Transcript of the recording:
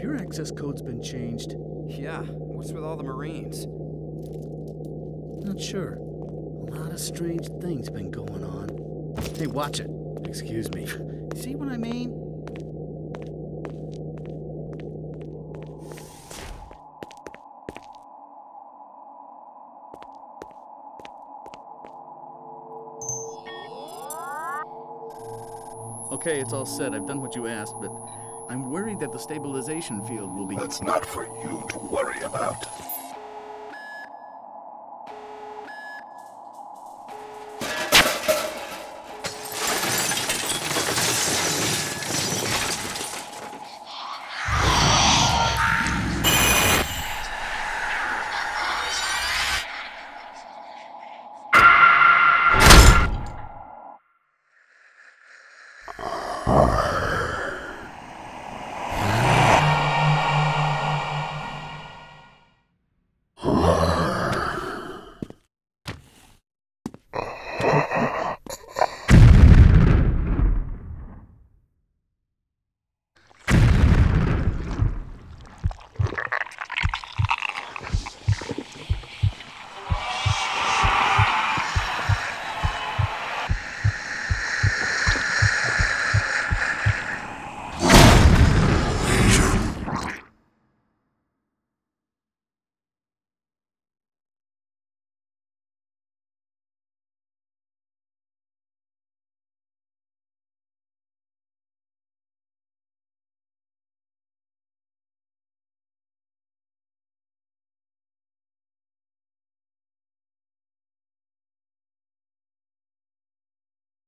your access code's been changed. Yeah, what's with all the Marines? Not sure. A lot of strange things been going on. Hey, watch it. Excuse me. See what I mean? Okay, it's all set. I've done what you asked, but I'm worried that the stabilization field will be... That's not for you to worry about.